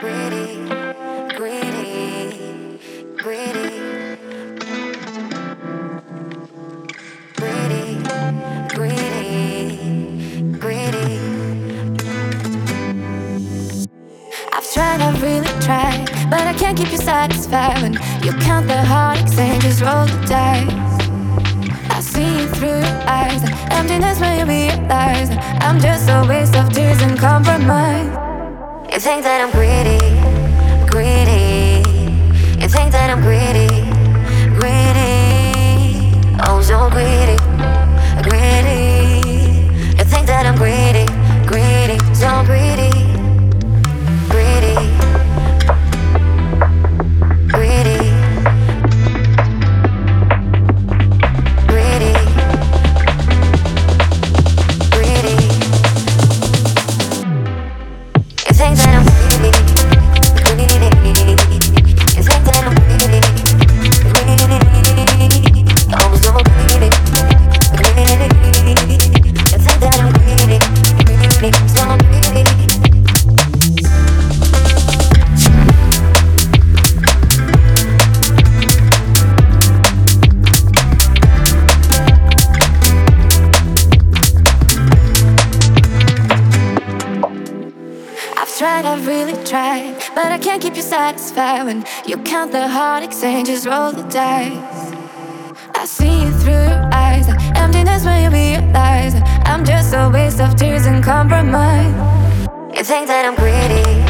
Greedy, greedy, greedy, greedy, greedy, greedy. I've tried, I've really tried, but I can't keep you satisfied when you count the heartaches and just roll the dice. I see it through your eyes, the emptiness when you realize that I'm just a waste of tears and compromise. You think that I'm greedy, greedy. You think that I'm greedy, greedy. Oh, so greedy, greedy. You think that I'm greedy, greedy, so greedy, greedy, greedy, greedy, greedy. You think that I'm greedy, greedy. You think that I'm greedy, greedy. Oh, so greedy, greedy. You think that I'm greedy, greedy, so greedy. I've tried, I've really tried, but I can't keep you satisfied when you count the heartaches and just roll the dice. I see it through your eyes, the emptiness when you realize that I'm just a waste of tears and compromise. You think that I'm greedy,